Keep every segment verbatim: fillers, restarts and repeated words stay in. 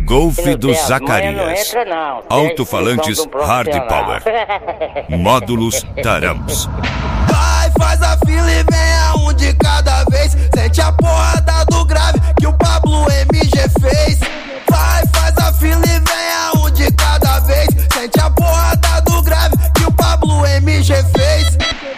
Golf Se não do tem as manhas, não Zacarias. entra, não. Tem Alto-falantes som de um Hard profissional. Power. Módulos Tarams. Vai, faz a fila e venha um de cada vez. Sente a porrada do grave que o Pablo M G fez. Vai, faz a fila e venha um de cada vez. Sente a porrada do grave que o Pablo M G fez.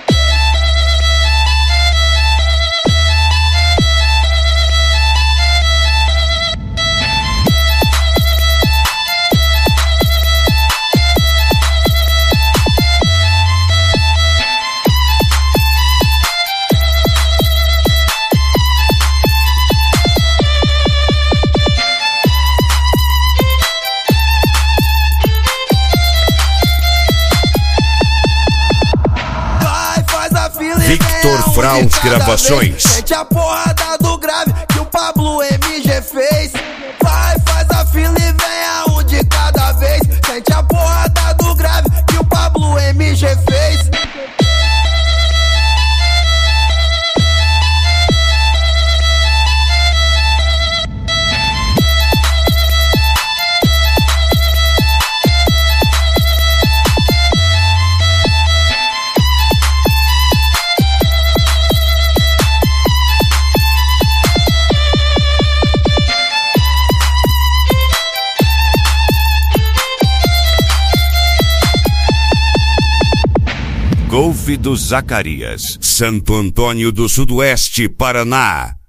Victor Fraus Gravações. Sente a porrada do grave que o Pablo M G fez. Vai, faz a fila e venha um de cada vez. Sente a porrada do grave que o Pablo M G fez. Golf do Zacarias, Santo Antônio do Sudoeste, Paraná.